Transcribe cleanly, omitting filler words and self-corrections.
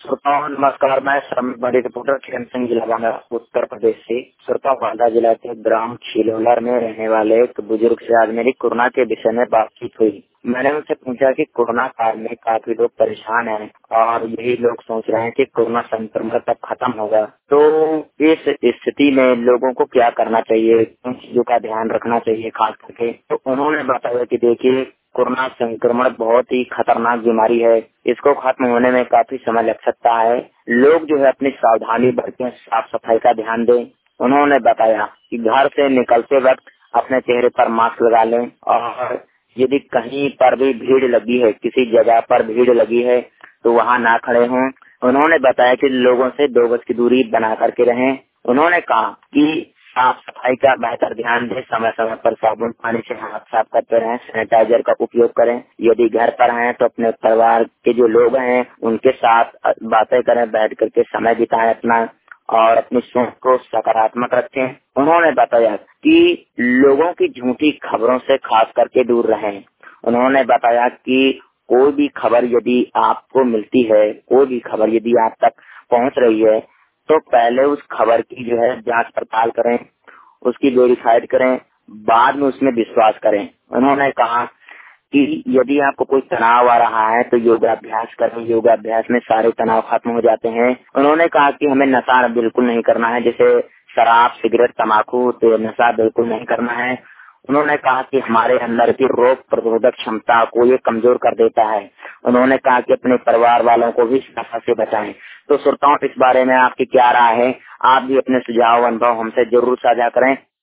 श्रोताओं नमस्कार। मैं श्रमिक बड़ी रिपोर्टर किरण सिंह, जिला बांदा, उत्तर प्रदेश से। श्रोताओं, बांदा जिला के ग्राम छिलोलर में रहने वाले एक बुजुर्ग से आज मेरी कोरोना के विषय में बातचीत हुई। मैंने उनसे पूछा कि कोरोना काल में काफी लोग परेशान हैं और यही लोग सोच रहे हैं कि कोरोना संक्रमण कब खत्म होगा। तो इस स्थिति में लोगों को क्या करना चाहिए, किन चीजों का ध्यान रखना चाहिए खास करके। तो उन्होंने बताया कि देखिए, कोरोना संक्रमण बहुत ही खतरनाक बीमारी है। इसको खत्म होने में काफी समय लग सकता है। लोग जो है अपनी सावधानी बरतें, साफ सफाई का ध्यान दें। उन्होंने बताया कि घर से निकलते वक्त अपने चेहरे पर मास्क लगा लें और यदि कहीं पर भी भीड़ लगी है, किसी जगह पर भीड़ लगी है, तो वहाँ ना खड़े हों। उन्होंने बताया कि लोगों से 2 गज की दूरी बना करके रहें। उन्होंने कहा कि साफ सफाई का बेहतर ध्यान दें, समय समय पर साबुन पानी से हाथ साफ करते रहें, सैनिटाइजर का उपयोग करें। यदि घर पर हैं तो अपने परिवार के जो लोग हैं उनके साथ बातें करें, बैठ करके समय बिताएं अपना, और अपनी सोच को सकारात्मक रखें। उन्होंने बताया कि लोगों की झूठी खबरों से खास करके दूर रहें। उन्होंने बताया कि कोई भी खबर यदि आपको मिलती है, कोई भी खबर यदि आप तक पहुंच रही है, तो पहले उस खबर की जो है जांच पड़ताल करें, उसकी वेरीफाइड करें, बाद में उसमें विश्वास करें। उन्होंने कहा कि यदि आपको कोई तनाव आ रहा है तो योगाभ्यास करें। योगाभ्यास में सारे तनाव खत्म हो जाते हैं। उन्होंने कहा कि हमें नशा बिल्कुल नहीं करना है, जैसे शराब, सिगरेट, तम्बाकू, तो नशा बिल्कुल नहीं करना है। उन्होंने कहा कि हमारे अंदर की रोग प्रतिरोधक क्षमता को ये कमजोर कर देता है। उन्होंने कहा कि अपने परिवार वालों को भी इस नशा से बचाएं। तो श्रोताओं, इस बारे में आपकी क्या राय है? आप भी अपने सुझाव, अनुभव हमसे जरूर साझा करें।